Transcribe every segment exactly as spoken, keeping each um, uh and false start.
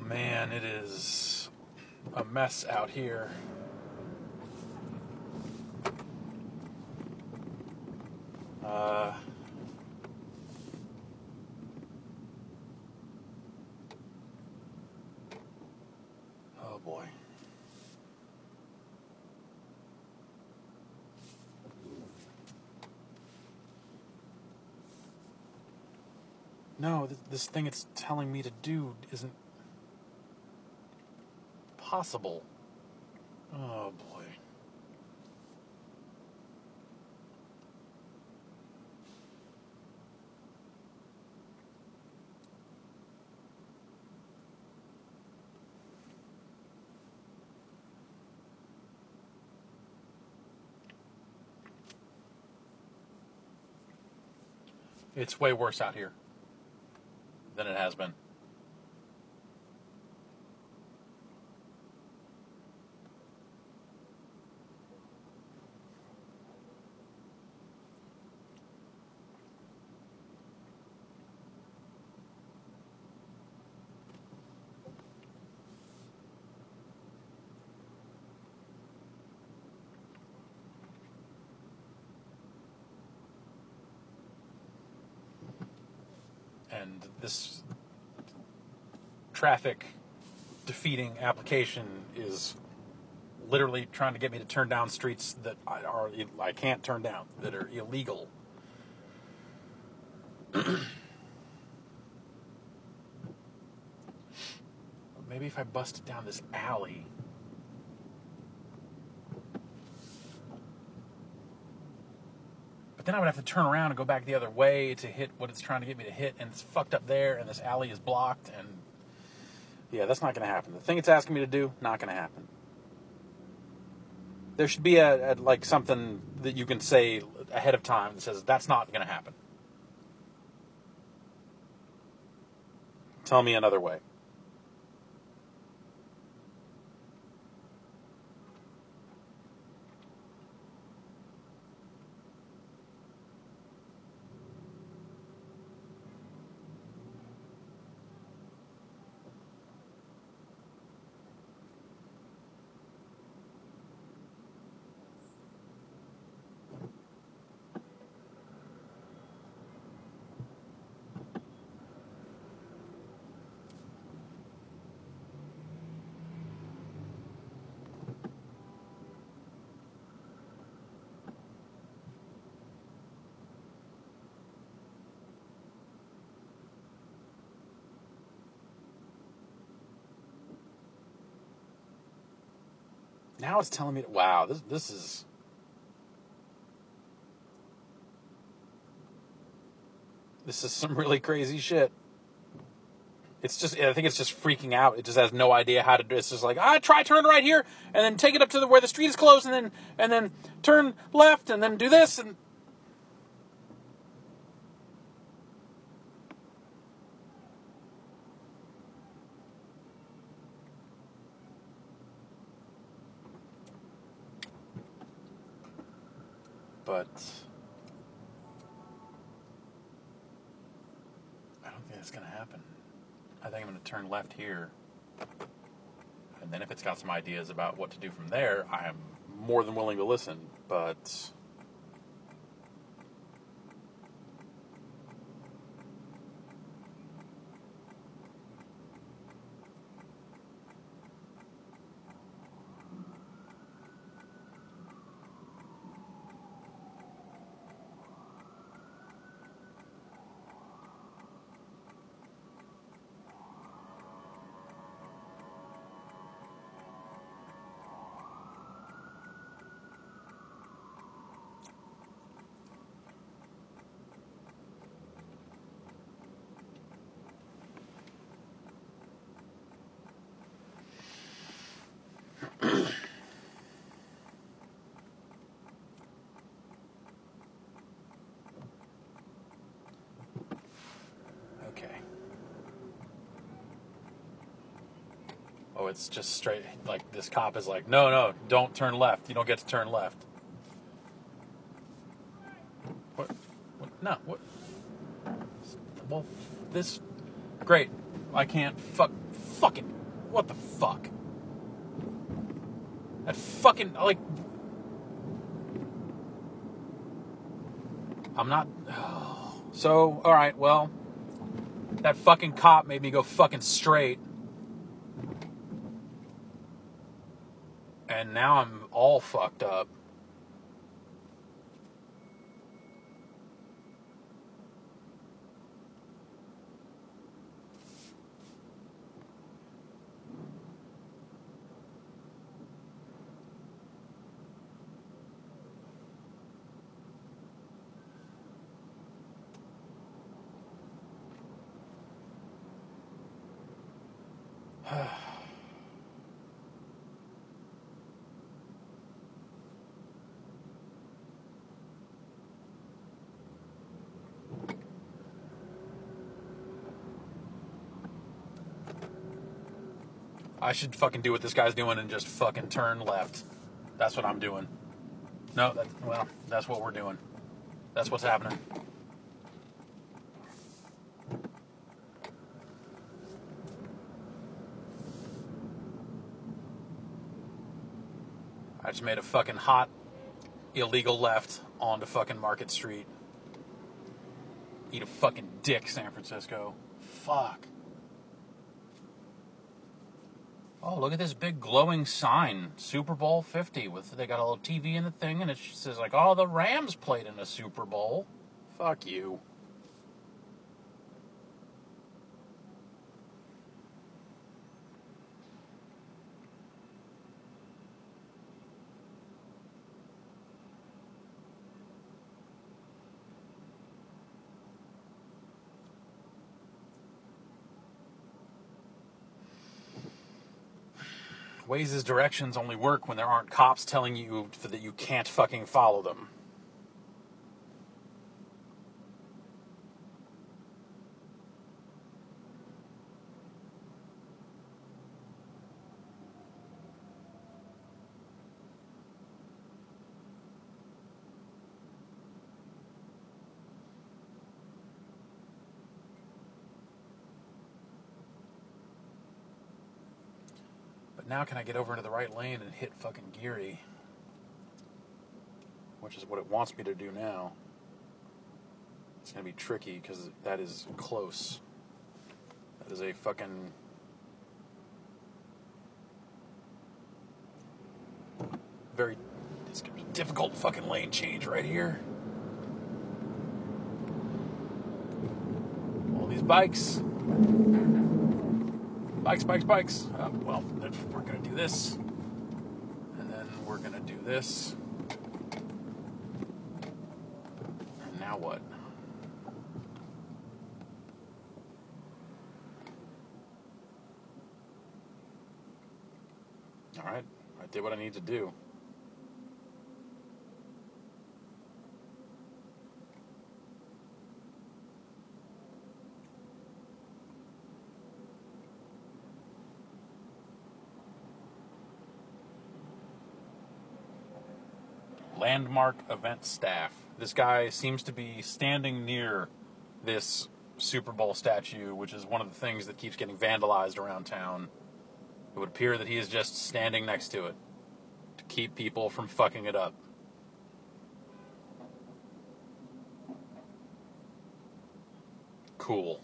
man, it is a mess out here. Uh, oh boy. No, th- this thing it's telling me to do isn't possible. Oh boy. It's way worse out here than it has been. And this traffic defeating application is literally trying to get me to turn down streets that I, are I can't turn down, that are illegal. Maybe if I busted down this alley. But then I would have to turn around and go back the other way to hit what it's trying to get me to hit, and it's fucked up there, and this alley is blocked, and yeah, that's not going to happen. The thing it's asking me to do, not going to happen. There should be a, a like something that you can say ahead of time that says that's not going to happen. Tell me another way. Now it's telling me, to, wow, this this is... This is some really crazy shit. It's just, I think it's just freaking out. It just has no idea how to do it. It's just like, ah, try turn right here, and then take it up to the, where the street is closed, and then and then turn left, and then do this, and... But I don't think that's going to happen. I think I'm going to turn left here. And then if it's got some ideas about what to do from there, I am more than willing to listen. But oh, it's just straight, like, this cop is like, no, no, don't turn left. You don't get to turn left. What? What? No, what? Well, this, great. I can't, fuck, fucking What the fuck? That fucking, like... I'm not... So, alright, well... That fucking cop made me go fucking straight. And now I'm all fucked up. I should fucking do what this guy's doing and just fucking turn left. That's what I'm doing. No, that, well, that's what we're doing. That's what's happening. I just made a fucking hot, illegal left onto fucking Market Street. Eat a fucking dick, San Francisco. Fuck. Oh, look at this big glowing sign. Super Bowl fifty. With they got a little T V in the thing, and it says, like, oh, the Rams played in a Super Bowl. Fuck you. Waze's directions only work when there aren't cops telling you that you can't fucking follow them. Now can I get over into the right lane and hit fucking Geary? Which is what it wants me to do now. It's going to be tricky because that is close. That is a fucking... very... it's going to be difficult fucking lane change right here. All these bikes... Bikes, bikes, bikes. Uh, well, we're going to do this. And then we're going to do this. And now what? Alright, I did what I need to do. Landmark event staff. This guy seems to be standing near this Super Bowl statue, which is one of the things that keeps getting vandalized around town. It would appear that he is just standing next to it to keep people from fucking it up. Cool.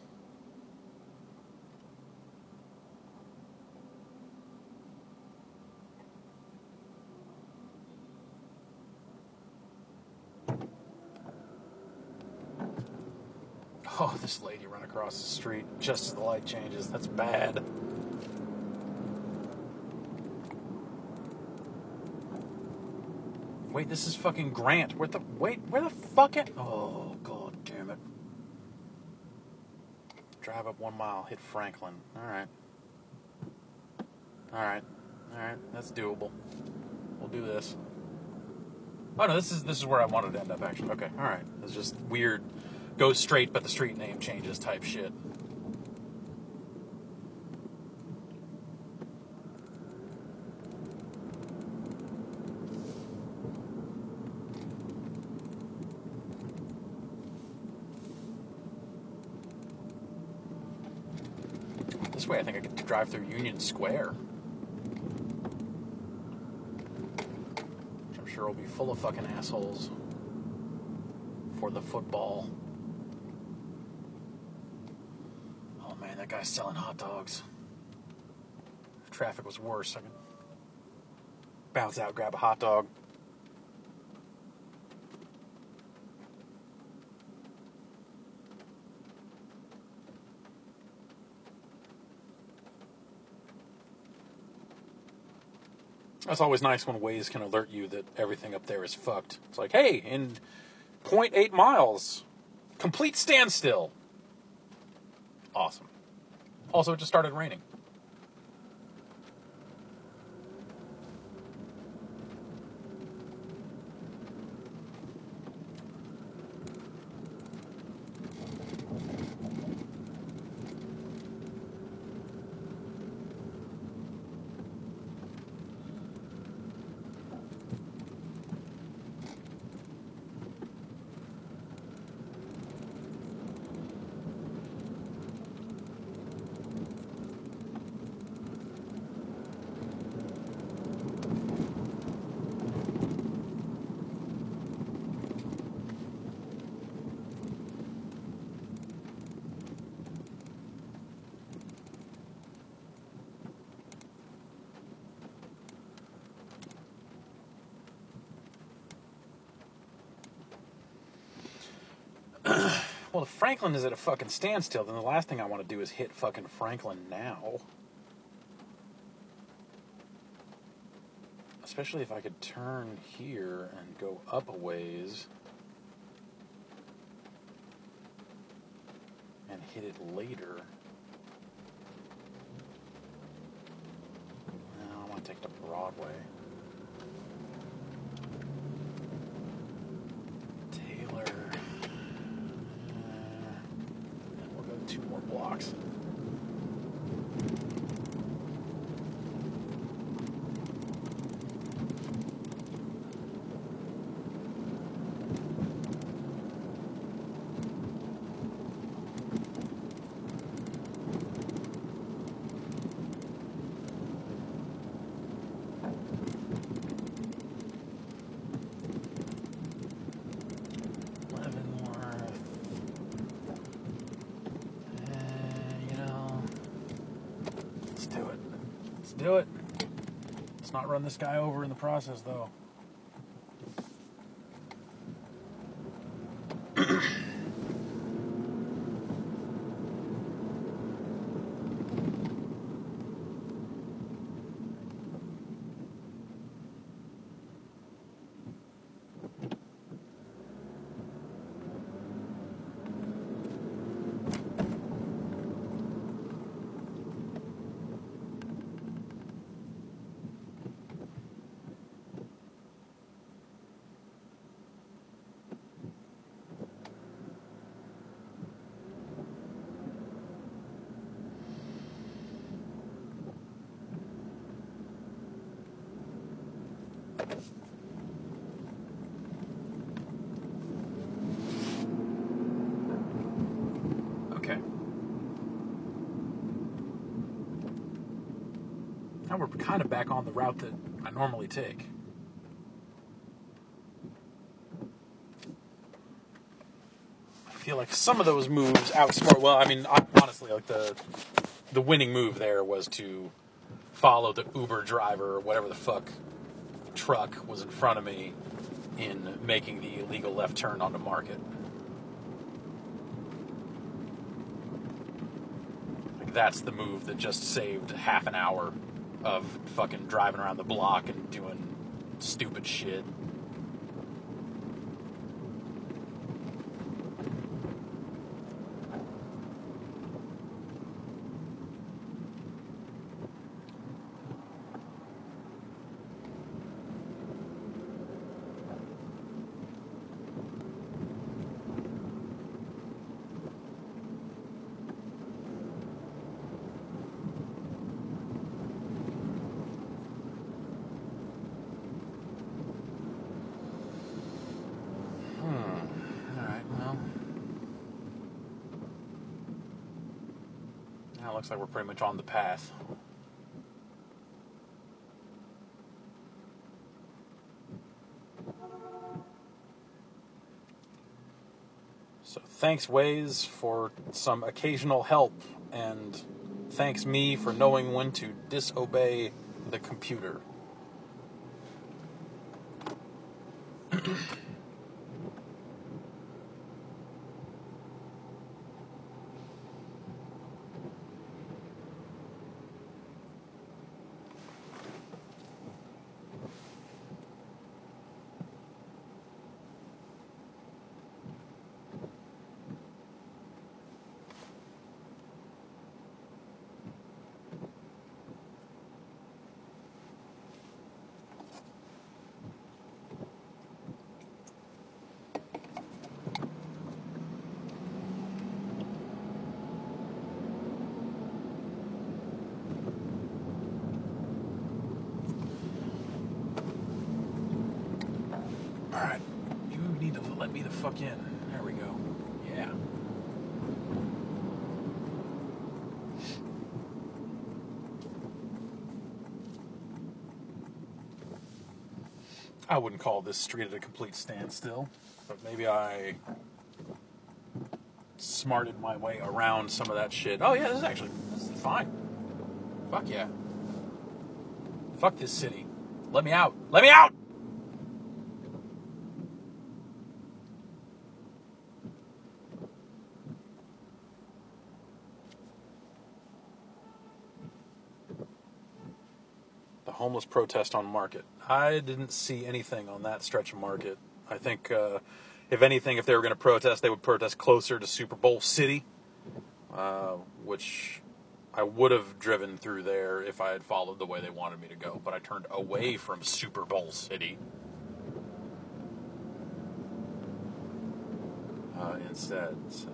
Oh, this lady run across the street just as the light changes. That's bad. Wait, this is fucking Grant. Where the... Wait, where the fuck it... Oh, god damn it. Drive up one mile, hit Franklin. Alright. Alright. Alright, that's doable. We'll do this. Oh, no, this is this is where I wanted to end up, actually. Okay, alright. It's just weird... go straight, but the street name changes type shit. This This way I think I could drive through Union Square. Which I'm sure will be full of fucking assholes for the football. Oh man, that guy's selling hot dogs. If traffic was worse, I could bounce out, grab a hot dog. That's always nice when Waze can alert you that everything up there is fucked. It's like, hey, in zero point eight miles, complete standstill. Awesome. Also, it just started raining. Well, if Franklin is at a fucking standstill, then the last thing I want to do is hit fucking Franklin now. Especially if I could turn here and go up a ways and hit it later. No, I want to take the Broadway. Taylor. Two more blocks. Do it. Let's not run this guy over in the process, though. Okay. Now we're kind of back on the route that I normally take. I feel like some of those moves outsmart. Well, I mean, honestly, like the the winning move there was to follow the Uber driver or whatever the fuck truck was in front of me in making the illegal left turn onto Market. Like, that's the move that just saved half an hour of fucking driving around the block and doing stupid shit. looks like we're pretty much on the path. So thanks, Waze, for some occasional help, and thanks me for knowing when to disobey the computer. Alright, you need to let me the fuck in. There we go. Yeah. I wouldn't call this street at a complete standstill, but maybe I smarted my way around some of that shit. Oh yeah, this is actually this is fine. Fuck yeah. Fuck this city. Let me out. Let me out! Homeless protest on Market. I didn't see anything on that stretch of Market. I think, uh, if anything, if they were going to protest, they would protest closer to Super Bowl City, uh, which I would have driven through there if I had followed the way they wanted me to go, but I turned away from Super Bowl City uh, instead. So.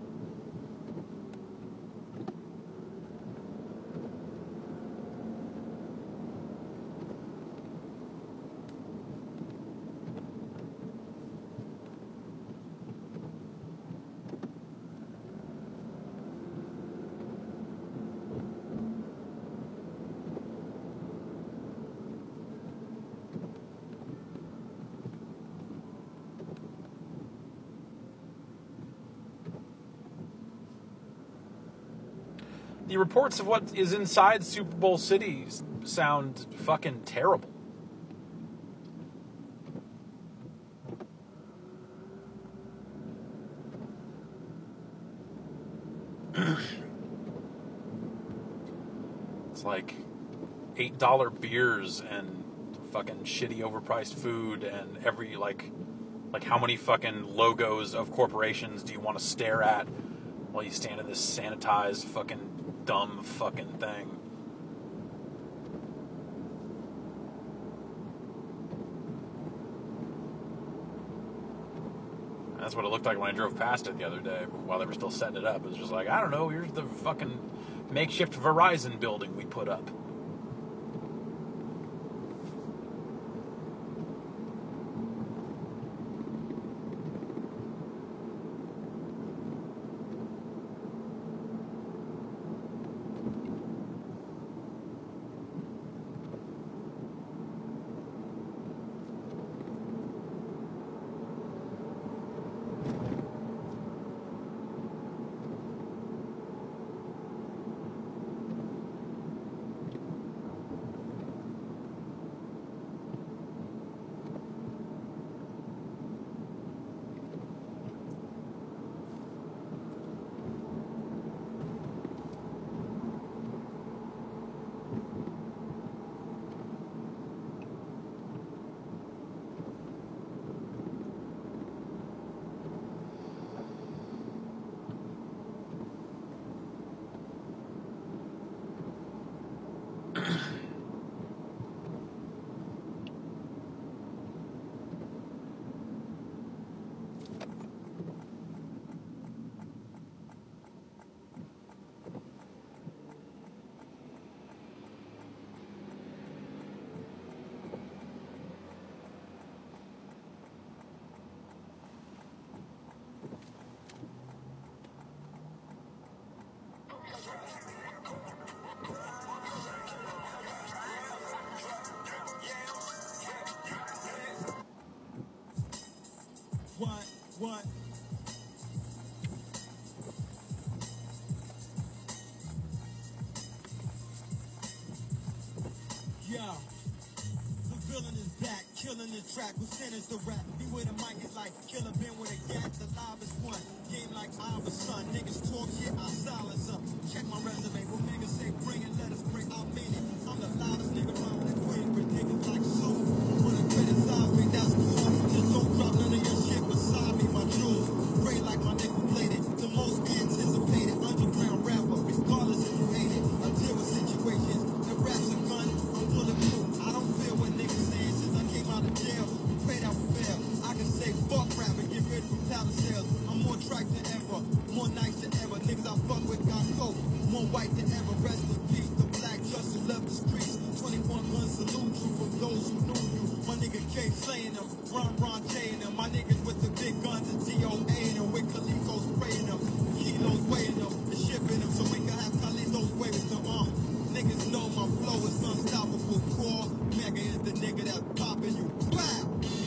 The reports of what is inside Super Bowl City sound fucking terrible. It's like eight dollar beers and fucking shitty overpriced food and every, like, like how many fucking logos of corporations do you want to stare at while you stand in this sanitized fucking dumb fucking thing? That's what it looked like when I drove past it the other day while they were still setting it up. It was just like, I don't know, here's the fucking makeshift Verizon building we put up. What? Yo, the villain is back, killing the track with sinners the rap. Be with a mic is like killer been with a gat. The live is one game like I'm a son. Niggas talk shit, I silence up. Check my resume. What niggas say, bring it, let us bring. I mean it. I'm the loudest nigga around the queen with niggas like so. Wanna criticize me? That's cool. Just don't drop none of your shit beside me. My jewels gray like my nigga played it. The most anticipated underground rapper, regardless if you hate it. I deal with situations. The rap's a gun. I'm bulletproof. I don't feel what niggas saying since I came out of jail. Prayed I would fail. I can say fuck rap and get rid from talent sales. I'm more track than ever, more nice than ever. Niggas I fuck with got coke, more white than ever. Rest in peace, the black justice left the streets. twenty-one gun salute you from those who knew you. My nigga K slaying them, Ron Ron J and them. My niggas with the big guns and D O A and them. With Khalifo's spraying them, kilos weighing them, and shipping them. So we can have Khalifo's way with them. Uh, niggas know my flow is unstoppable. Core Mega is the nigga that's popping you. Wow!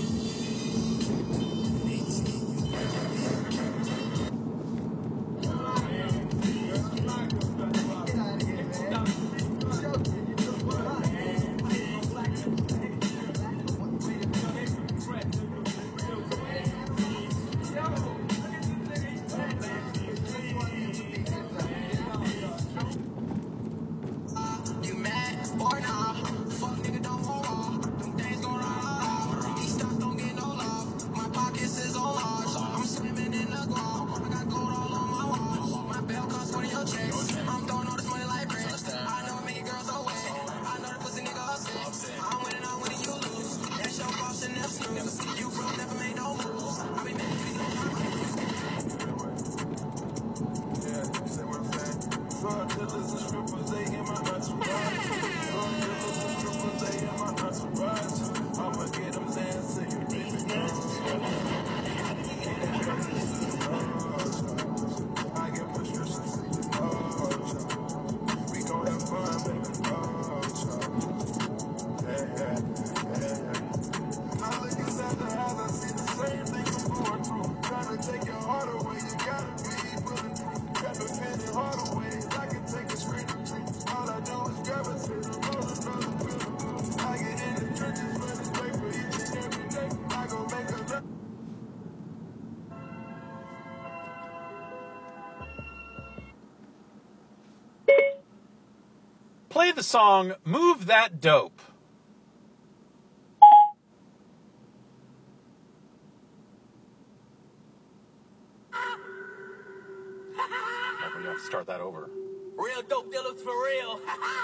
Play the song Move That Dope. Oh, we have to start that over. Real dope dealers for real.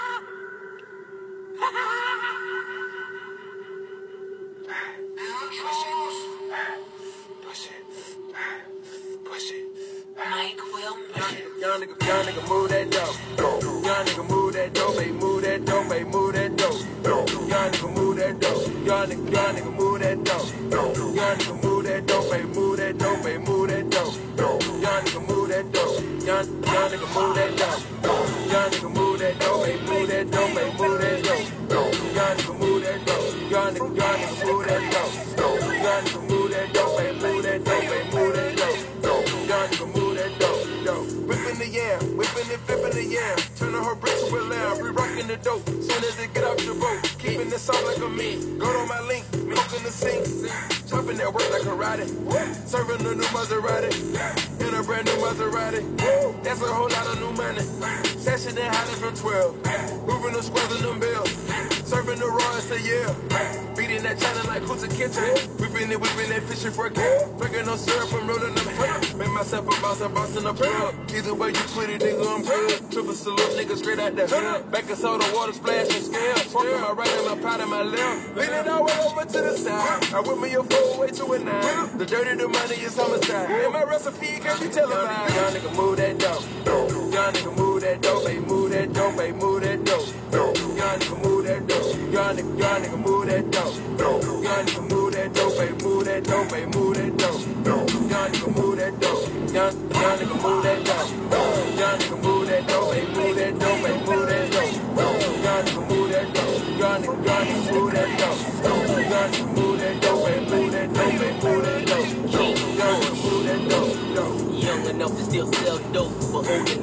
Push it. Push it. Mike will Young nigga, young nigga, move that dope. Young nigga, move that dope, baby, move that dope, baby, move that dope. Young nigga, move that dope. Young nigga, young nigga, move that dope. Young nigga, move that dope, baby, move that dope, baby, move that dope. Young nigga, move that dope. Young, young nigga, move that dope. Young nigga, move that dope, baby, move that dope, baby, move that dope. Young nigga, move that dope. Young nigga, young nigga, move that dope. Young nigga, move that dope, baby, move that dope, baby, move that dope. Young nigga, move that dope, yo. Whipping the yam, whipping and flipping the yam. Turning her brick to a lamb, re-rocking the dope. Soon as it get off the boat, keeping the sound like a me. Go on my link, milking the sink. Chopping that work like a karate. Serving a new Maserati. In a brand new Maserati. That's a whole lot of new money. Session and hiding from twelve. Moving the squares in them bills. Serving the raw, it's a yeah. Beating that China like Kuta Kitchen. Whipping it, whipping it, fishing for a cat. Drinking no syrup, I'm rolling them hair. Make myself a boss, I'm bossing a plug. Either way you put it, nigga, I'm good. Triple salute, nigga, straight out the hood. Back and soda, water splash and scale. Smoking my right and my pot in my left. Leaning all the way over to the side. I whip me a four way to a nine. The dirty, the money is homicide. And my recipe can't be televised. Young nigga, move that dope. Young nigga, move that dope, baby, move that dope, baby, move that dope. Young nigga, move that dope. Young nigga, young nigga, move that dope. Young nigga, move that dope, baby, move that dope, baby, move that dope. Young nigga, move that dope. Young, young nigga, move that dope. Young nigga, move that dope, baby, move that dope, baby, move that dope. Young nigga, move that dope. Young nigga, young nigga, move that dope. Young nigga, move that dope, baby, move that dope, baby, move that dope. Young nigga,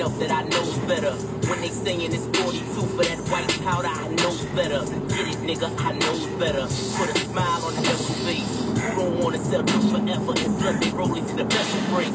myself that I know's better. When they saying it's forty-two for that white powder, I know's better. Get it, nigga, I know's better. Put a smile on the devil's face. Who don't wanna sell drugs forever and flood they roll into the vessel break?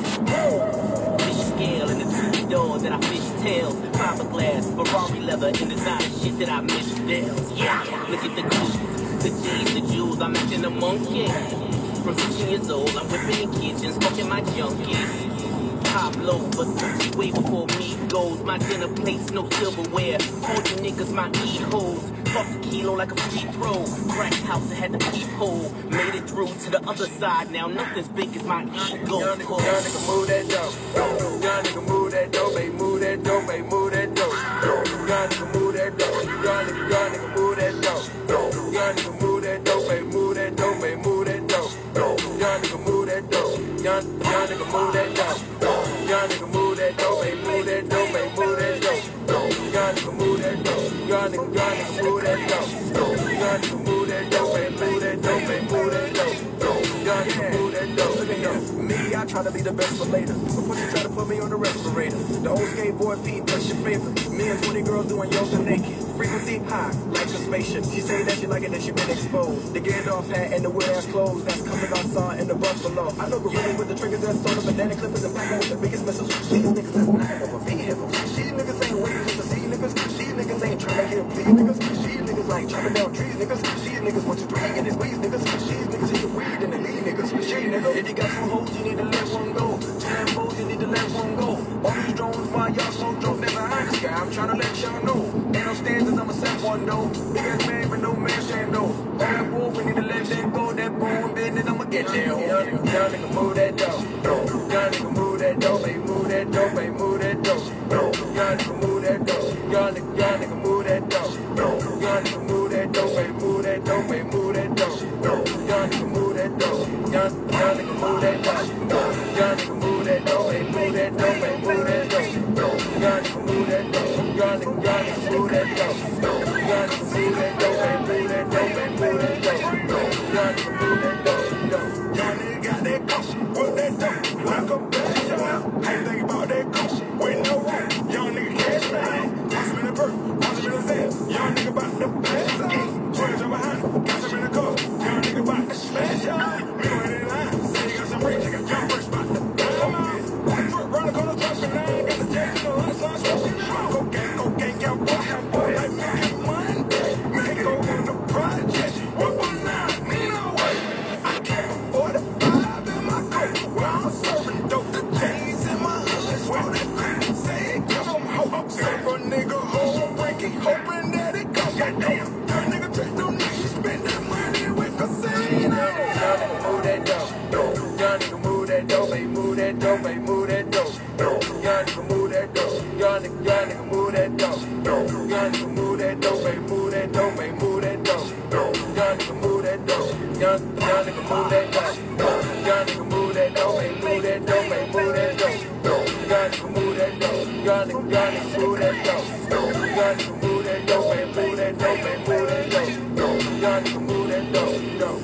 Fish scale and the two doors that I fish tails. Fiberglass, Ferrari leather, and designer shit that I miss deals. Yeah, look at the clues, the G's, the jewels, I'm acting a monkey. From sixteen years old, I'm whipping in kitchens, fucking my junkies. Pablo, but Sushi way before me goes. My dinner plates, no silverware. All you niggas, my e-hoes. Plus a kilo like a free throw. Crack house that had the peephole. Made it through to the other side. Now nothing's big as my ego. Young nigga, young nigga, move that dope. Young nigga, move that dope, baby, move that dope, baby, move that dope. Young nigga, move that dope. Young nigga, young nigga, move that dope. Young nigga, move that dope, baby, move that dope, baby, move that dope. Young nigga, move that dope. Young, young nigga, move that dope. Young nigga, move that dope, baby, move that dope, baby, move that dope. Young nigga, move that dope. Young nigga, young nigga, move that dope. Young nigga, move that dope, baby, move that dope, baby, move that dope. Young nigga, move that dope. Look at him. Me, I try to be the best for later. But pussy try to put me on the respirator. The old skateboard Pete, that's your favorite. Me and twenty girls doing yoga naked. Frequency high, like a spaceship. She say that she like it, that she been exposed. The Gandalf hat and the weird ass clothes that's coming outside in the buffalo. I know gorilla with the triggers that's on the banana clippers and packing with the biggest missiles. These niggas is not of a vehicle. These niggas ain't waiting to see niggas. These niggas ain't trying to hear please niggas. These niggas like chopping down trees niggas. These niggas want you three and it's squeeze niggas. These niggas hit the weed and the lead niggas. Shit nigga, if you got two hoes, you need to let one go. Two Lambos, you need to let one go. All these drones, why y'all so drunk, never behind the sky. I'm trying to let y'all know. Ain't no standards, I'ma set one though. Big ass man, but no man saying no. All that war, we need to let that go. That bone business, I'ma get there. Young nigga, young nigga, move that dope. Young nigga, move that dope, baby, move that dope, baby, move that dope. Young nigga, move that dope. Young nigga, young nigga, move that dope. Young nigga, move that dope, baby, move that dope, baby, move that dope. Young nigga, move that dope. Young, young nigga, move that dope. Young nigga, move that dope, baby, move that dope, baby, move that dope. Young nigga, move that dope. Young nigga, young nigga, move that dope. Young nigga, move that dope, baby, move that dope, baby, move that dope. Young nigga, move that dope, dope. Young nigga got that coach, put that dope. Like a bitch, how you think about that coach? With no room, young nigga cash line. Toss him in the perk, toss him in the van. Young nigga about to pass out. Twins are behind him, got him in the car. Young nigga about to smash out. Me on the line, say you got some rich, nigga. Young fresh about to bomb out. One truck, round the corner, dropping nine. Got the jack in the line, slide, smoking out. Cocaine, cocaine, got boy, got boy. Like making Monday. Make it go on the project. One one nine, me no way. I can't afford the five in my coat. While I'm serving dope, the J's in my hood. Swell that cream, say it, give 'em hope. Serve a nigga home, breaking, hoping that it go. Goddamn, young nigga trick them niggas, spend that money with casino. Young nigga move that dope. Young nigga move that dope, baby, move that dope, baby, move that dope. Young nigga move that dope. Young nigga, young nigga move that dope. Young nigga move that dope, baby, move that dope, baby, move that dope. Young nigga move that dope. Young, young nigga move that dope. Young nigga move that dope, baby, move that dope, baby, move that dope. Young nigga move that dope. Young nigga, young nigga move that dope. Young nigga move that dope, baby, move that dope, baby, move that dope. Young nigga move that dope, dope.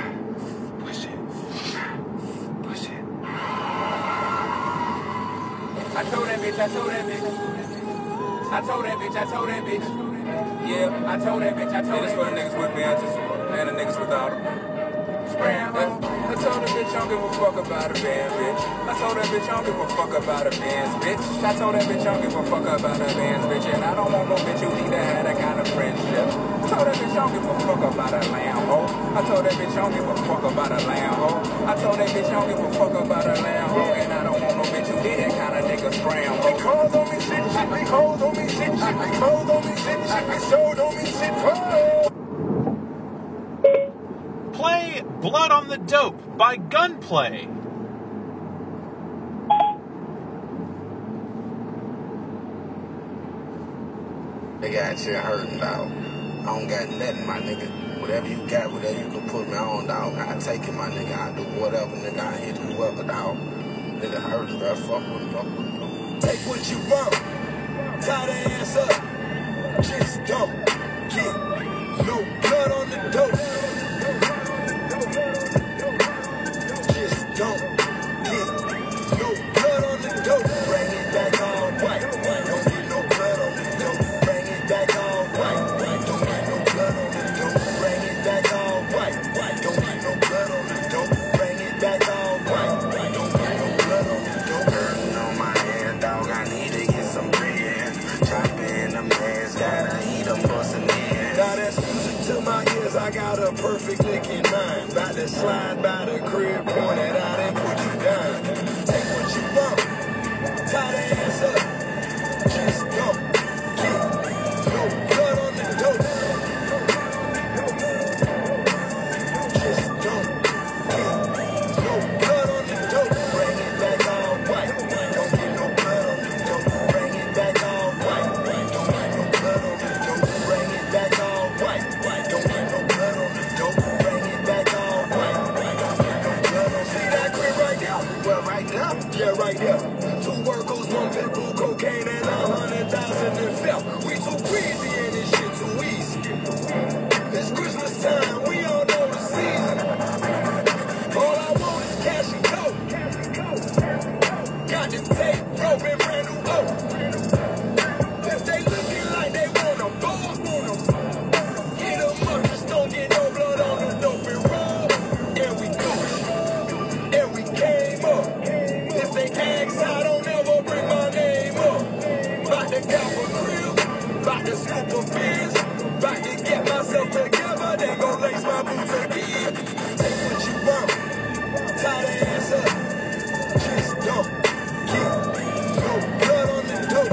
Push it. Push it. I told that bitch, I told that bitch. I told that bitch, I told that bitch. Yeah, I told that bitch, I told that bitch. This for the niggas with bands and the niggas without them. I told that bitch I don't give a fuck about a band, bitch. I told that bitch I don't give a fuck about a bands, bitch. I told that bitch I don't give a fuck about a bands, bitch. And I don't want no bitch who need to have that kind of friendship. I told that bitch I don't give a fuck about a lamb hoe. I told that bitch I don't give a fuck about a lamb hoe. I told that bitch I don't give a fuck about a lamb hoe. And I don't want no bitch who need that kind of nigga scram hoe. They calls on me shit, shit, they calls on me shit, shit, they calls on me shit, shit, they showed on me shit, oh. Play Blood on the Dope by Gunplay. They got shit hurting, dog. I don't got nothing, my nigga. Whatever you got, whatever you can put me on, dog. I take it, my nigga. I do whatever, nigga. I hit whoever, dog. Nigga hurting, bro. Fuck with me, fuck with me. Take what you want. Tie the ass up. Just don't get no blood on the dope. Just don't get no blood on the dope. Bring it back all white. perfect looking nine. About to slide by the crib, point it out and put you down. Take what you want, tie the ass up. Just go, get no blood on the dope. Just don't get no blood on the dope. Bring it back all white. Don't get no blood on the dope. Bring it back all white. Don't get no blood on the dope. Bring it back all white. Don't get no blood on the dope. Bring it back all white. Don't get no blood on. See that crib right there? Well, right there? Yeah, right there. Two workers, one pit bull, cocaine, and a hundred thousand in felt. We too crazy and this shit too easy. It's Christmas time, we all know the season. All I want is cash and coke. Got the tape, broken, brand new oak. If they looking like they wanna ball, hit them up, just don't get no blood on the dope and roll. And we go, and we came up. If they ask, I don't ever bring my name up. About to cop a crib, about to scoop a biz, about to get myself together, then gon' lace my boots again. Take what you want, tie the ass up. Just don't get no blood on the dope.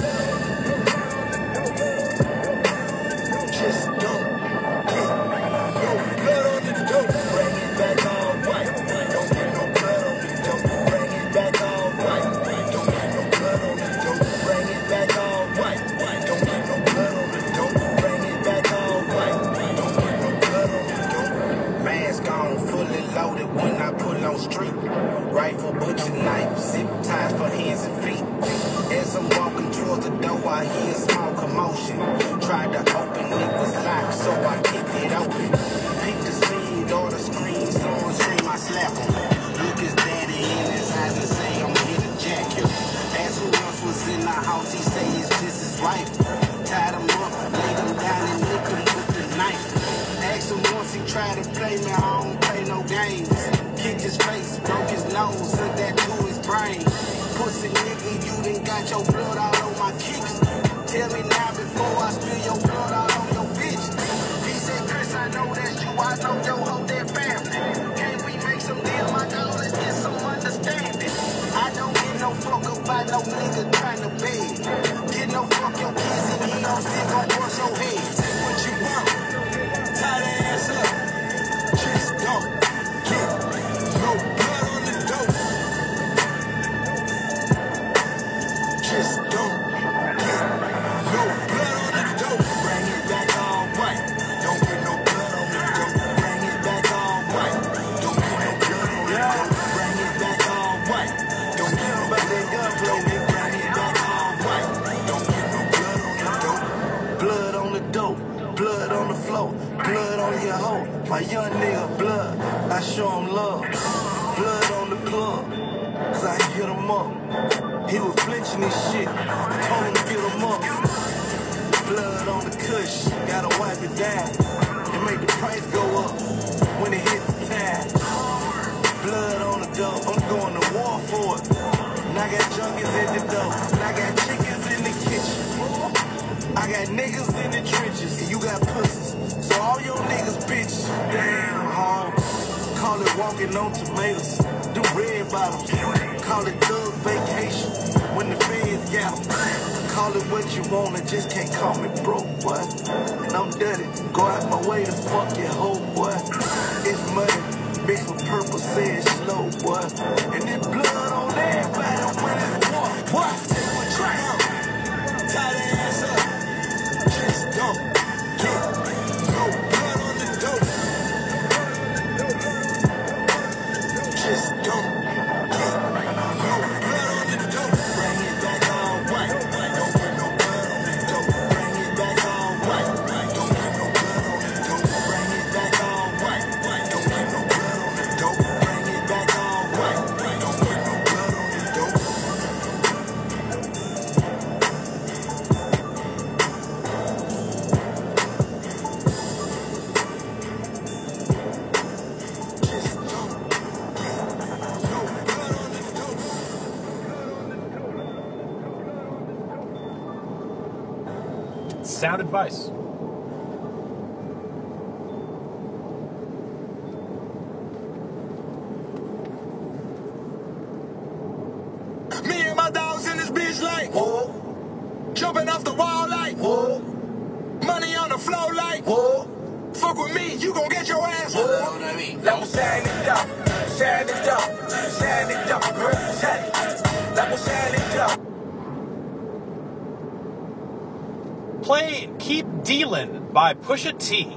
Just don't get no blood on the dope. Bring it back all white. Don't get no blood on the dope. Bring it back all white. Don't get no blood on the dope. Bring it back all white. Don't get no blood on the dope. Bring it back all white. Don't get no blood on the dope. Mask on, fully loaded when I pull on street. Rifle, butcher, knife, zip ties for hands and feet. As I'm walking towards the door, I hear a small commotion. Tried to open, it was locked, so I kicked it open. Peep the scene, door the screen, someone scream, I slap him. Look his daddy in his eyes and say, I'm here to jack him. Ask who else was in the house, he say it's just his rifle. Tied him up, laid him down and nicked him with the knife. Asked him once he tried to play me, I don't play no games. Kicked his face, broke his nose, sent that to his brain. Pussy nigga, you done got your blood all on my kicks. Tell me now before I spill your blood all on your bitch. He said, Chris, I know that's you, I know your whole damn family. Can't we make some deal, my dog, let's get some understanding. I don't get no fuck about no nigga trying to beg. Get no fuck your kids and he don't still gon' brush your head. Take what you want, tie the ass up. Just don't get no blood on the dope. Just don't get no blood on the dope. Bring it back all white. Don't get no blood on the dope. Bring it back all white. Don't get no blood on the dope. Bring it back all white. Don't get no blood on the dope. Bring it back all white. Don't get no blood on the dope. Blood on the dope. Blood on the floor. Blood on your hoe. My young nigga blood. I show him love. Blood on the plug. Cause I hit him up. He was flinching his shit. Told him to get him up. Blood on the cush. Gotta wipe it down. And make the price go up when it hits the town. Blood on the dough. I'm going to war for it. And I got junkies in the dough. And I got chickens in the kitchen. I got niggas in the trenches. And you got pussies. So all your niggas bitches. Damn hard. Call it walking on tomatoes. Do red bottoms. Call it thug vacation when the feds got 'em. Call it what you want and just can't call me broke, boy. And I'm dirty. Go out my way to fuck your hoe, boy. It's money mixed with purple, say it slow, boy. And there's blood on everybody when it's war. What? Take what you want. Tie the ass up. Just don't get no blood on the dope. Just don't get no blood on the dope. Bring it back all white. Don't get no blood on the dope. Bring it back all white. Don't get no blood on the dope. Bring it back all white. Don't get no blood on the dope. Bring it back all white. Don't get no blood on the dope. Just don't get no blood on the dope. Sound advice. Jumping off the wall like, whoa. Money on the floor like, whoa. Fuck with me, you gon' get your ass, whoa. Let me shine it up, shine it up, shine it up, girl, shine it. Let me shine it up. Play Keep Dealin' by Pusha T.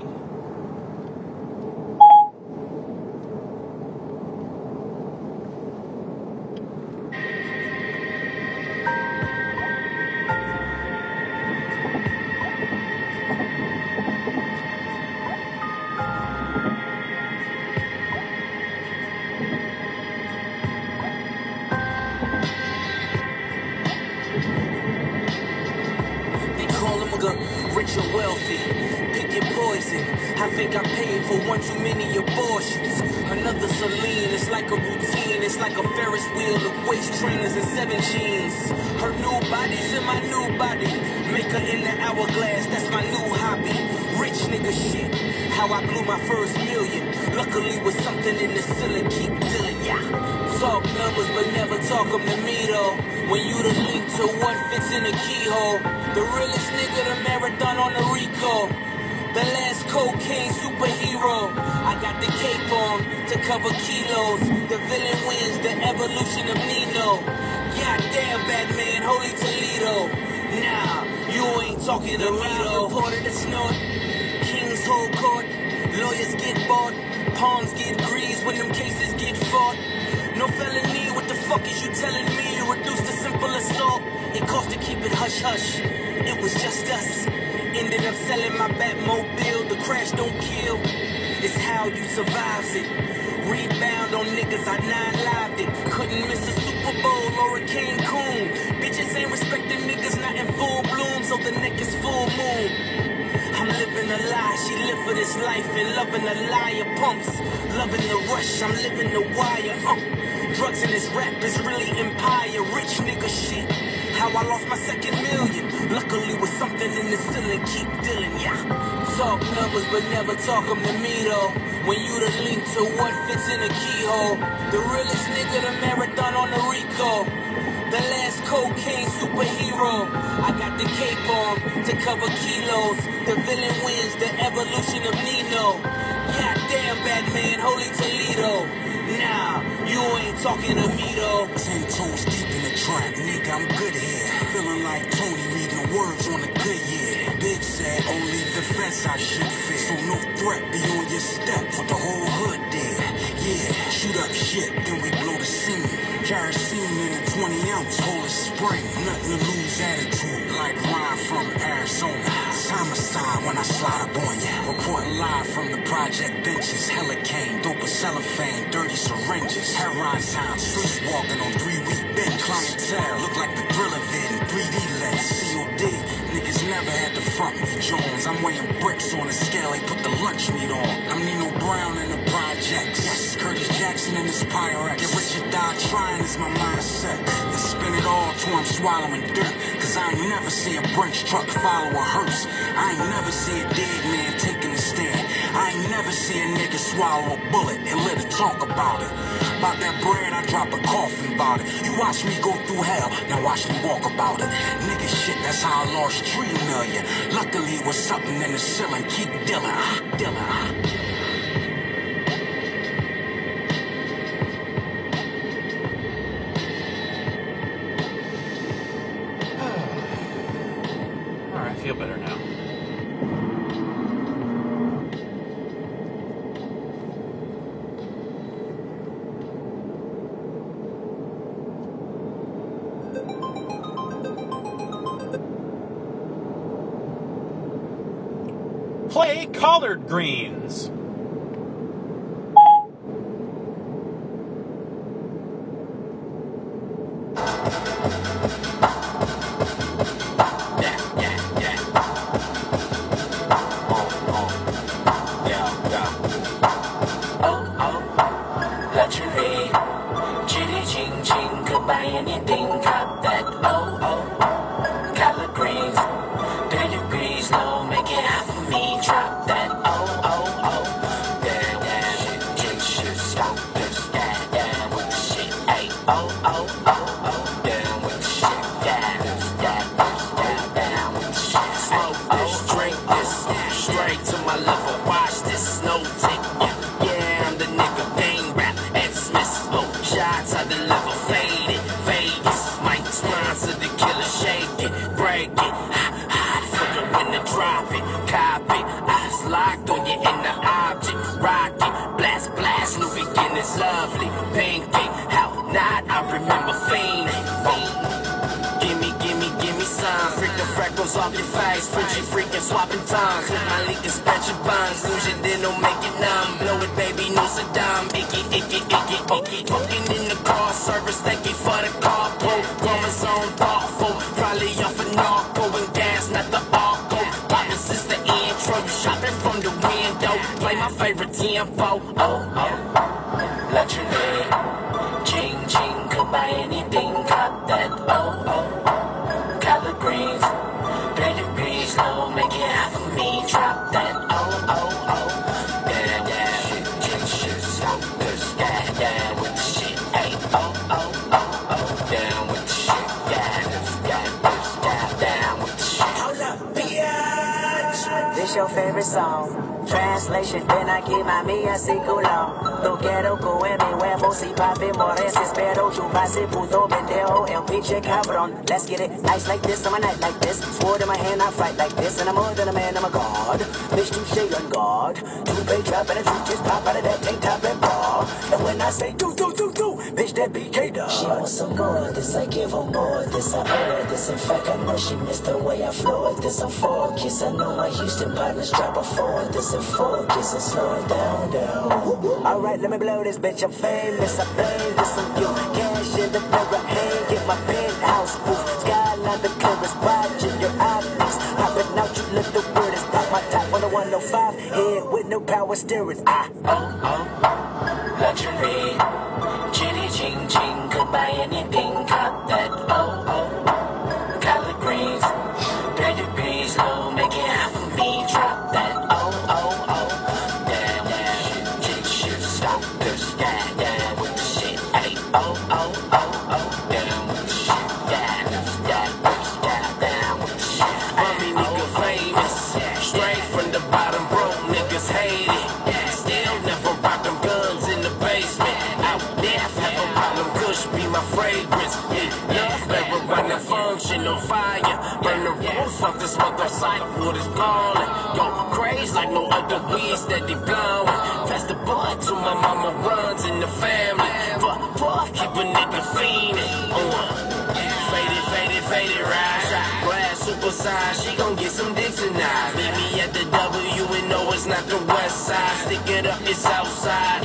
Rich or wealthy, pick your poison. I think I paid for one too many abortions. Another Celine, it's like a routine. It's like a Ferris wheel of waist trainers and seven jeans. Her new body's in my new body. Make her in the hourglass, that's my new hobby. Rich nigga shit, how I blew my first million. Luckily with something in the ceiling, keep dealing, yeah. Talk numbers but never talk them to me though. When you the link to what fits in the keyhole. The realest nigga, the marathon on the Rico. The last cocaine superhero. I got the cape on to cover kilos. The villain wins, the evolution of Nino. Goddamn Batman, holy Toledo. Nah, you ain't talking to me though. Reporter to snort, kings hold court. Lawyers get bought, palms get greased when them cases get fought. No felony, what the fuck is you telling me? You reduced to simple assault. It cost to keep it hush-hush. It was just us. Ended up selling my Batmobile. The crash don't kill. It's how you survives it. Rebound on niggas, I nine-lived it. Couldn't miss a Super Bowl or a Cancun. Bitches ain't respecting niggas, not in full bloom. So the neck is full moon. I'm living a lie, she live for this life and loving a liar pumps. Loving the rush, I'm living the wire. Uh. Drugs in this rap is really empire. Rich nigga shit. How I lost my second million. Luckily with something in the ceiling, keep dealing, yeah. Talk numbers but never talk them to me though. When you the link to what fits in the keyhole. The realest nigga, the marathon on the Rico. The last cocaine superhero. I got the cape on to cover kilos. The villain wins, the evolution of Nino. Goddamn Batman, holy Toledo. Nah, you ain't talking to me though. Ten toes deep in the trap, nigga, I'm good here. Feeling like Tony reading the words on a good year. Big said, only the fence I should fit. So no threat be on your step with the whole hood there. Yeah, shoot up shit, then we blow the scene. Kerosene in a twenty ounce, hold a spring. Nothing to lose attitude, like Ryan from Arizona. It's homicide when I slide up on ya. Reporting live from the project benches. Hella cane, dope of cellophane, dirty syringes. Heroin time, streets walking on three-week bench. Clientele, look like the thriller vid in three D lens. C O D, niggas never had to front me Jones. I'm weighing bricks on a scale, they put the lunch meat on. I'm Nino Brown in the projects. Yes, Curtis Jackson in this Pyrex. Get rich or die trying is my mindset. Then spin it all till I'm swallowing dirt. Cause I ain't never see a Brinks truck follow a hearse. I ain't never see a dead man taking a stand. I ain't never see a nigga swallow a bullet and let it talk about it. About that bread, I drop a coffin about it. You watch me go through hell, now watch me walk about it. Nigga shit, that's how I lost three million. Luckily it was something in the ceiling. Keep dealing, ah, dealing, ah. I feel better now. Play Collard Greens. Anything, cop that, oh, oh, collard greens, thirty degrees low, make it hot for me, drop that, oh, oh, oh. Frenchie freaking swapping tongues. Hit my leak and snatch your bonds. Lose it, then don't make it numb. Blow it, baby, no Saddam. Icky, icky, icky, icky. Fucking in the car service, thank you for the car pro. Chromosome thoughtful. Probably off of narco and gas, not the arco. Poppin' since the intro. You shopping from the window. Play my favorite tempo. Oh, oh. Luxury. Ching, ching. Could buy anything. Cop that. Oh, oh. Collard greens. Three degrees low. Make it hot for me. Drop that. Oh, oh, oh. Yeah, yeah. Shit, shit, shit. Stop this. Yeah, yeah. With the shit. Hey, oh, oh, oh, oh. Down with the shit. Yeah, this, yeah, this, yeah. Down with the shit. Hold up, bitch. This your favorite song. Translation, ven aquí mami así culo. No quiero comerme huevos y papi mores. Espero chuparse puto pendejo el pinche cabrón. Let's get it nice like this on my night like this. Sword in my hand, I fight like this. And I'm more than a man, I'm a god. Bitch, touche on guard. Two-pay drop and a truth just pop out of that tank top and bra. And when I say do, do, do, do, bitch, that B K dog. She wants some more, this I give her more. This I owe her, this in fact I know she missed the way I flow it. This I'm for kiss, I know my Houston partners drop a four. This in four kiss and slow it down, down. Alright, let me blow this bitch, I'm famous. I blame this on you. Cash in the mirror, hang, get my penthouse roof. Skyline the clearest, watching your optics. Popping out, you look the weirdest. Pop my top on the one oh five, head with no power steering. Ah, oh, oh. Luxury. Chitty ching ching. Could buy anything. Cop that. Oh, oh. Collard greens. Three degrees low. Make it hot for me. Drop that. Oh, oh, oh. Yeah, yeah. Shit, shit, shit. Stop this. Yeah, yeah. With the shit. Hey, oh, oh, oh, oh. Down with the shit. Yeah, this, yeah, this, yeah. Down with the shit. Bummy nigga famous. Straight from the bottom, broke niggas hate it. Still never rock them guns in the basement. Out there, have a problem. Kush be my fragrance. Yeah, love never run the function on fire. Burn the roof off the smoke outside. Wood is calling. Go crazy like no other weeds that they blowing. Pass the boy to my mama runs in the family. Fuck, fuck, keep a nigga fiending. Uh, faded, faded, faded, right? Glass super size, she gon' get some dicks tonight. Meet me at the W and no, it's not the west side. Stick it up, it's outside.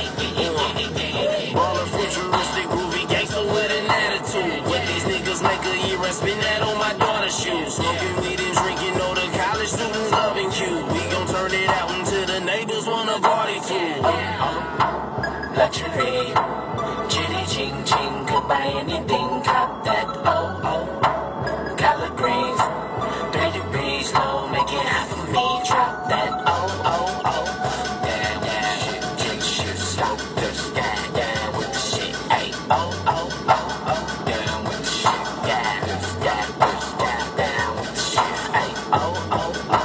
Uh, Ballin' futuristic, groovy gangster with an attitude. What these niggas make a year and spend that on my daughter's shoes. Smoking weed and drinking, all the college students loving you. We gon' turn it out until the neighbors wanna party too. Oh, oh. Luxury. Chitty ching ching. Could buy anything. Cop that. Oh, oh. Collard greens. Three degrees low. Make it hot for me. Drop that. Oh, oh, oh. Yeah, yeah. Shit, shit, shit. Stop this. Yeah, yeah. With the shit. Hey, oh, oh, oh, oh. Down with the shit. Yeah, this, yeah, this, yeah. Down with the shit. Hey, oh, oh, oh.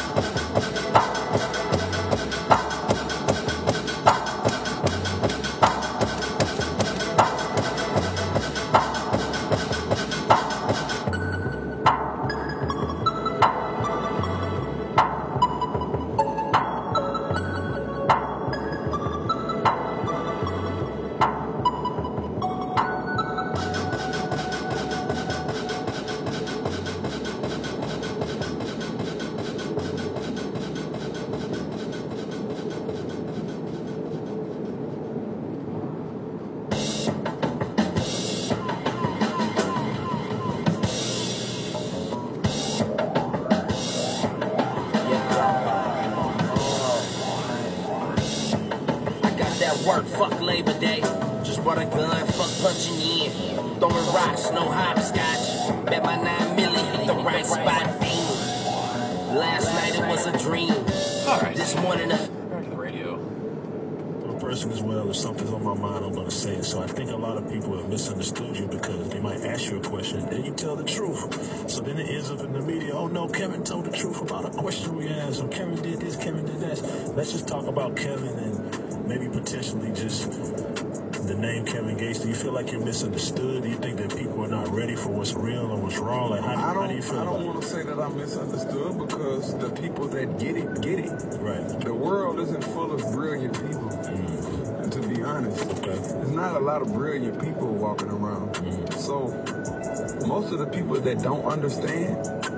Work, fuck Labor Day. Just brought a gun, fuck punching in. Throwing rocks, no hopscotch. Bet my nine milli hit the right spot. Damn. Last night it was a dream. All right. This morning, a Back to the radio. I'm a person as well. If something's on my mind, I'm going to say it. So I think a lot of people have misunderstood you because they might ask you a question and you tell the truth. So then it ends up in the media, oh no, Kevin told the truth about a question we asked, or Kevin did this, Kevin did that. Let's just talk about Kevin and maybe potentially just the name Kevin Gates. Do you feel like you're misunderstood? Do you think that people are not ready for what's real or what's wrong? Like, how, do, I don't, how do you feel I don't about want to say that I'm misunderstood because the people that get it, get it. Right. The world isn't full of brilliant people. Mm. And to be honest, okay. there's not a lot of brilliant people walking around. Mm. So most of the people that don't understand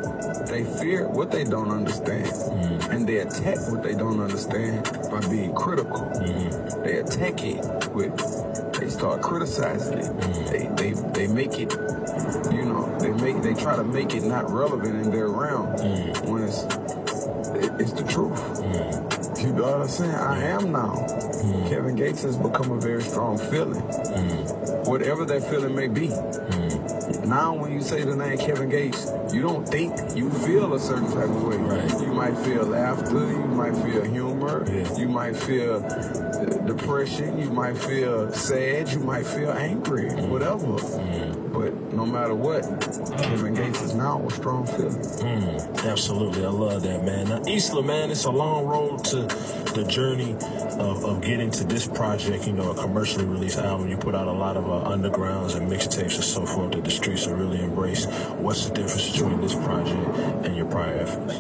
they fear what they don't understand. Mm-hmm. And they attack what they don't understand by being critical. Mm-hmm. They attack it with, they start criticizing it. Mm-hmm. They, they they make it, you know, they make they try to make it not relevant in their realm mm-hmm. when it's it, it's the truth. Mm-hmm. You know what I'm saying? I am now. Mm-hmm. Kevin Gates has become a very strong feeling. Mm-hmm. Whatever that feeling may be. Mm-hmm. Now when you say the name Kevin Gates, you don't think, you feel a certain type of way. Right. You might feel laughter, you might feel humor, yeah. you might feel depression, you might feel sad, you might feel angry, mm-hmm. whatever. Mm-hmm. But no matter what, Kevin Gates is now a strong feeling. Mm, absolutely, I love that, man. Now, Isla, man, it's a long road to the journey of, of getting to this project, you know, a commercially released album. You put out a lot of uh, undergrounds and mixtapes and so forth that the streets are really embrace. What's the difference between this project and your prior efforts?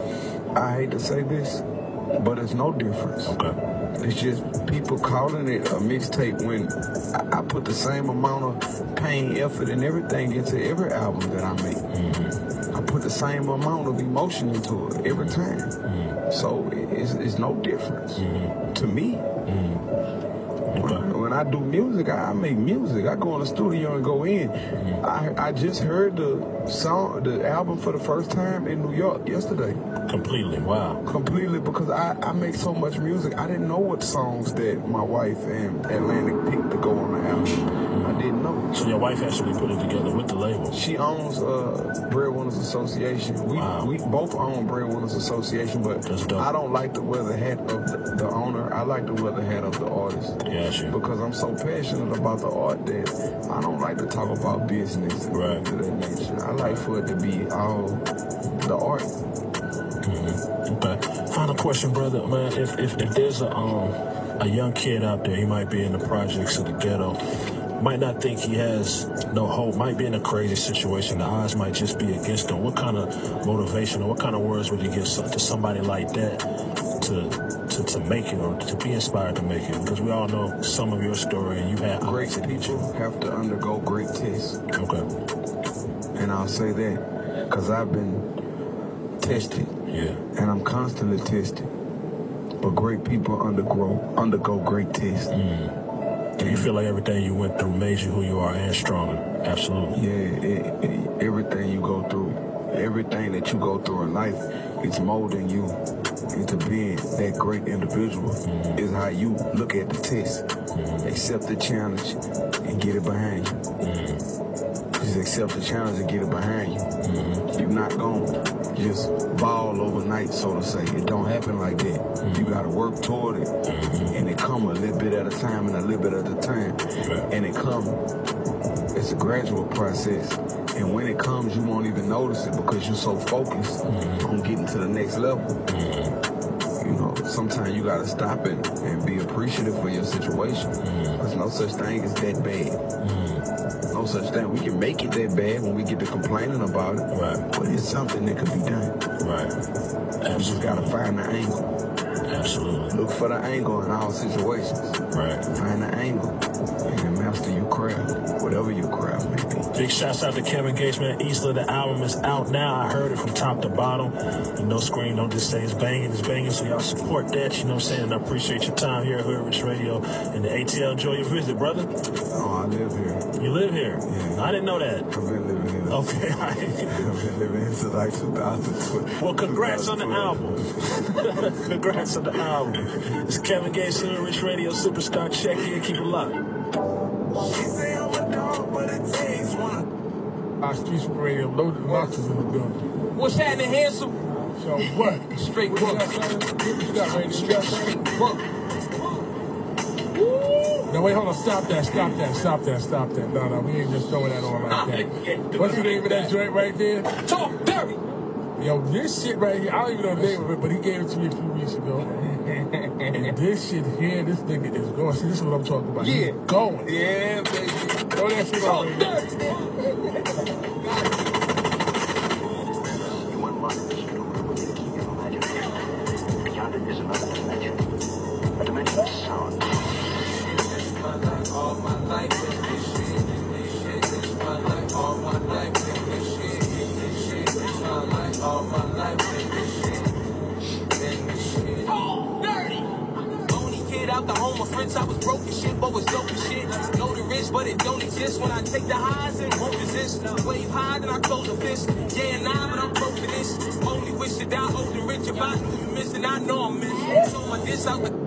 I hate to say this, but it's no difference. Okay. It's just people calling it a mixtape when I, I put the same amount of pain, effort, and everything into every album that I make. Mm-hmm. I put the same amount of emotion into it every time. Mm-hmm. So it's, it's no difference mm-hmm. to me. Mm-hmm. Okay. When, when I do music, I, I make music. I go in the studio and go in. Mm-hmm. I I just heard the song, the album for the first time in New York yesterday. Completely, wow. Completely, because I, I make so much music. I didn't know what songs that my wife and Atlantic picked to go on the album. Mm-hmm. I didn't know. So your wife actually put it together with the label? She owns uh, Breadwinners Association. We wow. we both own Breadwinners Association, but I don't like to wear the hat of the, the owner. I like to wear the hat of the artist. Gotcha. Because I'm so passionate about the art that I don't like to talk about business right. and to that nature. I like for it to be all the art. Mm-hmm. Okay. Final question, brother, man. If if, if there's a um a young kid out there, he might be in the projects of the ghetto, might not think he has no hope, might be in a crazy situation, the odds might just be against him. What kind of motivation or what kind of words would you give to somebody like that to to, to make it or to be inspired to make it? Because we all know some of your story and you had great people have to undergo great tests. Okay. And I'll say that because I've been tested. Yeah. And I'm constantly tested. But great people undergo undergo great tests. Mm. Do you feel like everything you went through made you who you are and stronger? Absolutely. Yeah, it, it, everything you go through, everything that you go through in life, it's molding you into being that great individual. Mm-hmm. Is how you look at the test, mm-hmm. accept the challenge, and get it behind you. Mm-hmm. Just accept the challenge and get it behind you. Mm-hmm. You're not going to just ball overnight, so to say. It don't happen like that. Mm-hmm. You got to work toward it, mm-hmm. and it come a little bit at a time and a little bit at a time. Right. And it come, it's a gradual process. And when it comes, you won't even notice it because you're so focused mm-hmm. on getting to the next level. Mm-hmm. You know, sometimes you got to stop it and be appreciative for your situation. Mm-hmm. There's no such thing as that bad. Mm-hmm. No such thing. We can make it that bad when we get to complaining about it. Right. But it's something that can be done. Right. Absolutely. You just got to find the angle. Absolutely. Look for the angle in all situations. Right. Find the angle and master your craft, whatever your craft may be. Big shouts out to Kevin Gates, man. Isla, the album is out now. I heard it from top to bottom. You know, Scream, don't just say it's banging, it's banging. So y'all support that, you know what I'm saying? And I appreciate your time here at Hood Rich Radio and the A T L. Enjoy your visit, brother. Oh, I live here. You live here? Yeah. I didn't know that. I've been living here. Okay. I've been living here since like two thousand twelve. Well, congrats on the album. Congrats on the album. It's Kevin Gates, Hood Rich Radio Superstar. Check in, keep it locked. Our Streets Radio, Loaded Monsters in the building. What's happening, handsome? So what? Straight what book. You got, what you got, man? Straight, straight book. No, wait, hold on. Stop that. Stop that. Stop that. Stop that. No, no, we ain't just throwing that on like that. What's the name of that joint right there? Talk dirty. Yo, this shit right here, I don't even know the name of it, but he gave it to me a few weeks ago. And this shit here, this nigga is going. See, this is what I'm talking about. Yeah. He's going. Yeah, baby. Throw that shit Talk on. dirty. Beyond it is another dimension. A dimension of sound. All my life with this shit, this shit is my life. All my life with this shit, this shit is my life. All ignorance, I was broke as shit, but was dope as shit. Know the rich, but it don't exist. When I take the highs and won't resist. Wave high, then I close a fist. Yeah, and nah, but I'm close to this. Only wish to die old and rich. If I knew you missing, I know I'm missing. So my dish out the.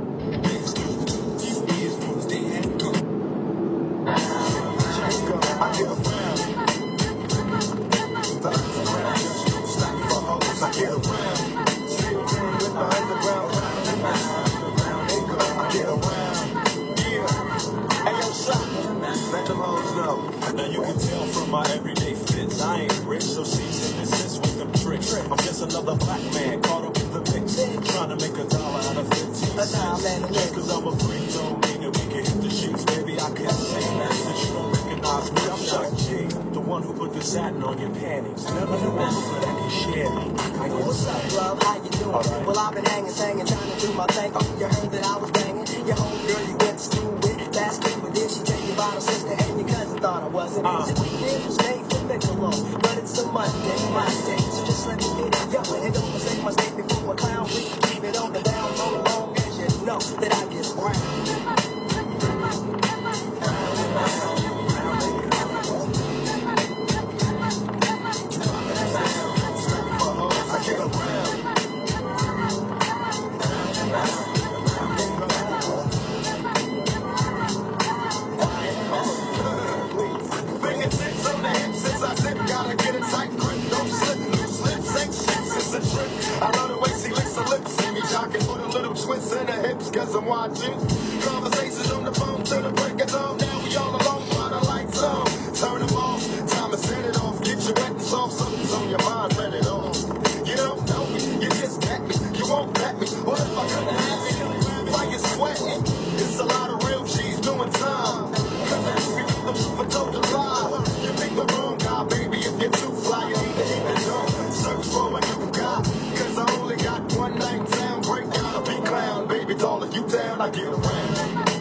I get around. I get around. With my underground. I get around. Yeah. Hey, yo, shot. Let them hoes know. Now you can tell from my everyday fits, I ain't rich, so cease and desist with them tricks. I'm just another black man caught up in the mix, trying to make a dollar out of fifteen cents. Just cause I'm a freak don't mean that we can hit the sheets. Baby, I can sing that you don't recognize me. I'm Shock G, the one who put the satin on your panties. Never knew I was that I can share me. What's up, love? How you doing? Right. Well, I've been hanging, singing, trying to do my thing. Oh, you heard that I was banging. Your home girl you went to school with, basket with this. She take your bottle sister and your cousin thought I wasn't. Uh. It's a weekend from State for Michelob, but it's a Monday, my day. So just let me get it, yo, and don't mistake my state before a clown. We can keep it on the down low, long as you know that I get brown. I love the way she licks her lips, see me jocking, put a little twist in her hips, cause I'm watching conversations on the phone till the break of dawn. Now we all alone by the lights on, turn them off, time to set it off, get you wet and soft, something's on your mind, let it off. You don't know me, you just met me, you won't let me, what if I couldn't have it? Why you sweating? It's a lot of real G's doing time, cause I we got them super dope to lie. You pick the wrong guy, baby, if you're too fly, you need to hit the door, search for a new guy. Cause I only got one night in town, break out a big clown, baby, taller you down, I get around.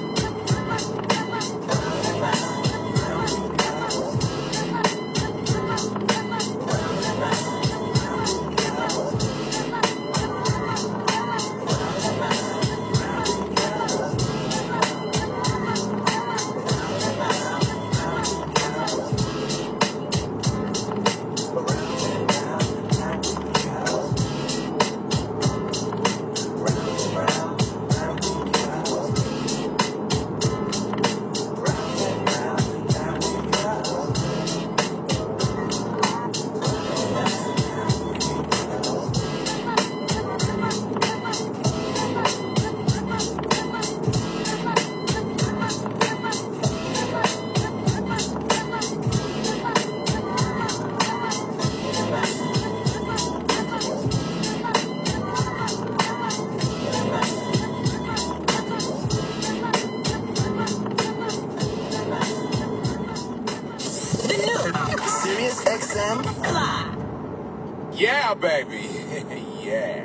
Yeah, baby. Yeah.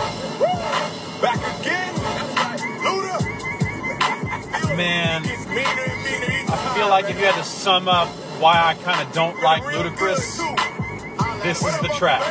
Back again. Luda. Man, I feel like if you had to sum up why I kind of don't like Ludacris, this is the track.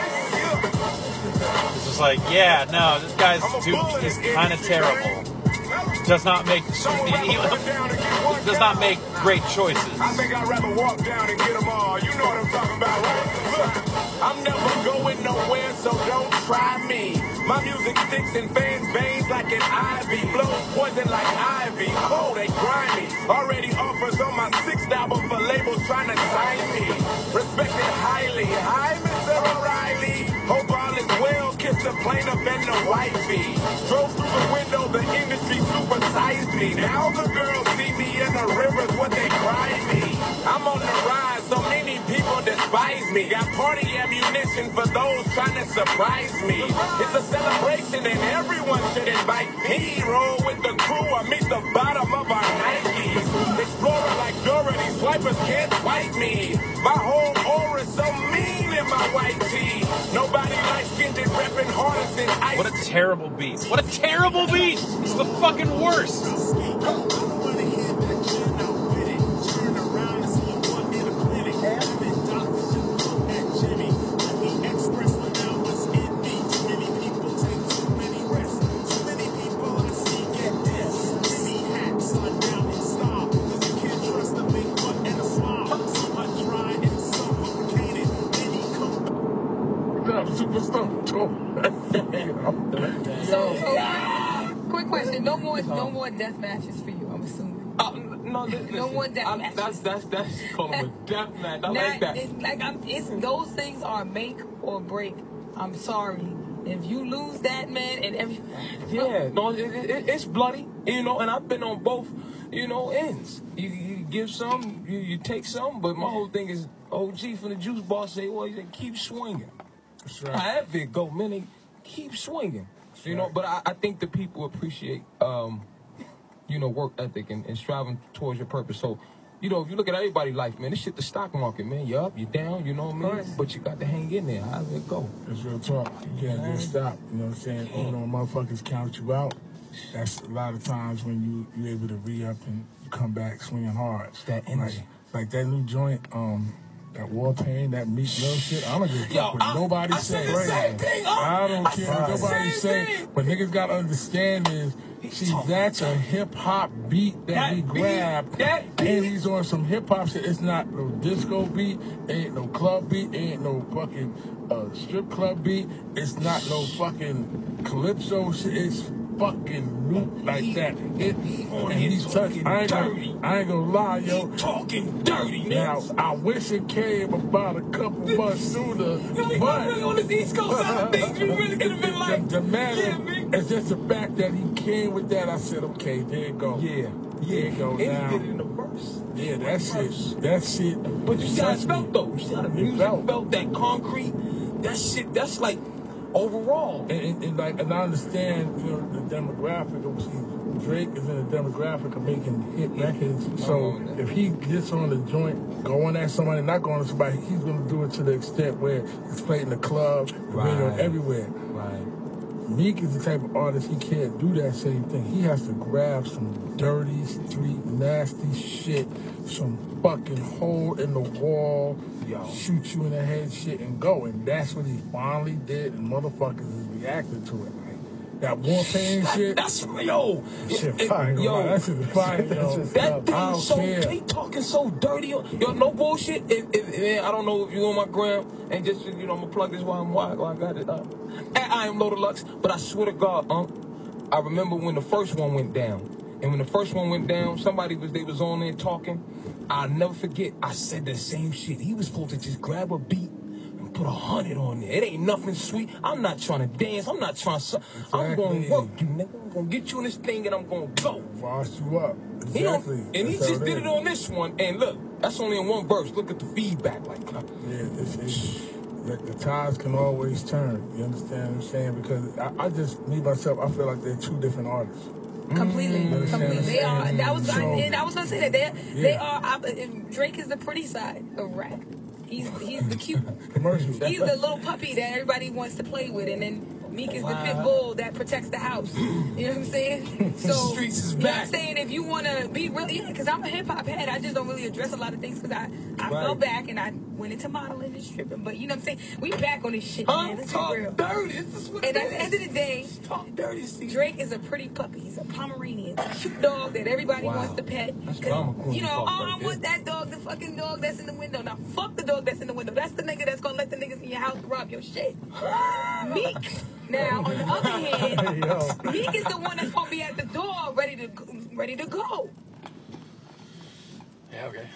It's just like, yeah, no, this guy's dude is kind of terrible. Does not make he, does not make great choices. I think I'd rather walk down and get them all. You know what I'm talking about, right? Look, I'm never going nowhere, so don't try me. My music sticks in fans' veins like an ivy. Flows poison like ivy. Oh, they grimy. Already offers on my sixth album for labels trying to sign me. Respected highly. Hi, Mister O'Reilly. Hope all is well. Kiss the plaintiff and the wifey. Drove through the window, the industry supersized me. Now the girls see me in the rivers, what they cry me. I'm on the rise, so many people despise me. Got party ammunition for those trying to surprise me. It's a celebration and everyone should invite me. Roll with the crew or meet the bottom of our Nikes. Explorer like Dorothy, swipers can't swipe me. My whole aura's so mean in my white tee. Nobody light-skinned and repping harder than ice. What a terrible beat. What a terrible beat. It's the fucking worst. No more, no more death matches for you. I'm assuming. Uh, no, listen, no more death I, matches. That's that's that's called a death match. I Not, like that. It's like I'm. It's those things are make or break. I'm sorry. If you lose that, man, and every yeah, no, it, it, it's bloody, you know. And I've been on both, you know, ends. You, you give some, you, you take some. But my whole thing is, O G from the Juice Bar say, well, he said, keep swinging. That's right. However it go, man, they keep swinging. That's you right. know, but I, I think the people appreciate, um, you know, work ethic and, and striving towards your purpose. So, you know, if you look at everybody's life, man, this shit the stock market, man. You're up, you're down, you know what I mean? But you got to hang in there. How's it go? It's real talk. You can't just stop. You know what I'm saying? Even though motherfuckers count you out, that's a lot of times when you you able to re-up and you come back swinging hard. It's that Like, energy. like that new joint, um, that War Pain, that Meek Mill shit. I don't give a fuck Yo, what I- nobody I say. said the same thing, huh? I don't I care said what the nobody same say. thing. But niggas gotta understand is, see, that's a hip hop beat that, That he beat, grabbed, that and he's on some hip hop shit. It's not no disco beat, ain't no club beat, ain't no fucking uh, strip club beat. It's not no fucking calypso shit. It's fucking loop like that. It, and he's touching. I ain't gonna, I ain't gonna lie, yo. He talking dirty, Now, man. I wish it came about a couple months sooner, Really, but really on this East Coast side of things, we really could have been like, the, the matter yeah, man. is just the fact that he came with that. I said, okay, there you go. Yeah, There you go. And Now, he did it in the verse. yeah, that shit, that shit. But you see how it touched felt me. though. You see how the It music felt. felt, that concrete. That shit. That's like overall. And, and, and like, and I understand, you know, the demographic. of- See, Drake is in the demographic of making hit records. So if he gets on the joint, going at somebody, not going at somebody, he's gonna do it to the extent where it's played in the club, the radio, Right. everywhere. Right. Meek is the type of artist he can't do that same thing. He has to grab some dirty, street, nasty shit, some fucking hole in the wall, Yo. shoot you in the head shit and go. And that's what he finally did, and motherfuckers is reacting to it. Like, that War Pain shit, That's yo. shit It- fire. yo. That shit is fire, yo. That I thing don't so care. they talking so dirty. Yo, no bullshit. If, if, man, I don't know if you on my gram and just you know I'm gonna plug this while I'm while I got it up. And I am Low Deluxe, but I swear to God, Unc, I remember when the first one went down. And when the first one went down, somebody was they was on there talking. I'll never forget. I said the same shit. He was supposed to just grab a beat and put a hundred on there. It ain't nothing sweet. I'm not trying to dance. I'm not trying to. I'm gonna Exactly. work you, nigga. I'm gonna get you in this thing and I'm gonna go. Wash you up. He don't- Exactly. and he That's just how did it on this one. And look, that's only in one verse. Look at the feedback. Like, uh, Yeah, it's, it's, like the tides can always turn. You understand what I'm saying? Because I, I just, me myself, I feel like they're two different artists. Completely, Mm. completely. They are. That was. I, So- and I was gonna say that they they Yeah. are. I, and Drake is the pretty side of rap. He's he's the cute. Commercials. He's the little puppy that everybody wants to play with, and then Meek is the pit bull that protects the house. You know what I'm saying? So streets is you know what I'm back. saying? If you want to be really, yeah, because I'm a hip hop head, I just don't really address a lot of things because I I fell Right. back and I went into modeling and stripping. But you know what I'm saying? We back on this shit, huh? man. Let's be Talk real. dirty. This is what And it at the end of is. the day, Talk dirty. See. Drake is a pretty puppy. He's a Pomeranian, a cute dog that everybody Wow. wants to pet. That's 'Cause, drama queen you know, talk oh, I right want that dog, the fucking dog that's in the window. Now, fuck the dog that's in the window. That's the nigga that's gonna let the niggas in your house rob your shit. Meek. Now, on the other hand, Yo. Meek is the one that's gonna be at the door, ready to ready to go. Yeah, okay.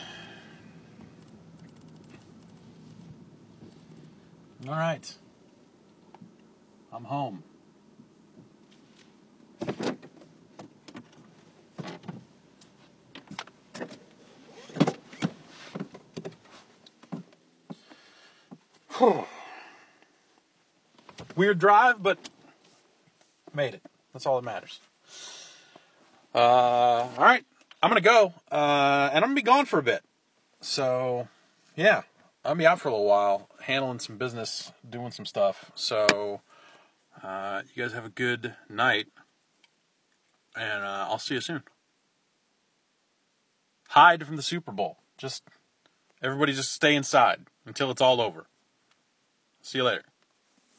All right. I'm home. Weird drive, but made it. That's all that matters. Uh, all right. I'm going to go, uh, and I'm going to be gone for a bit. So, yeah, I'll be out for a little while, handling some business, doing some stuff. So, uh, you guys have a good night, and uh, I'll see you soon. Hide from the Super Bowl. Just, everybody just stay inside until it's all over. See you later.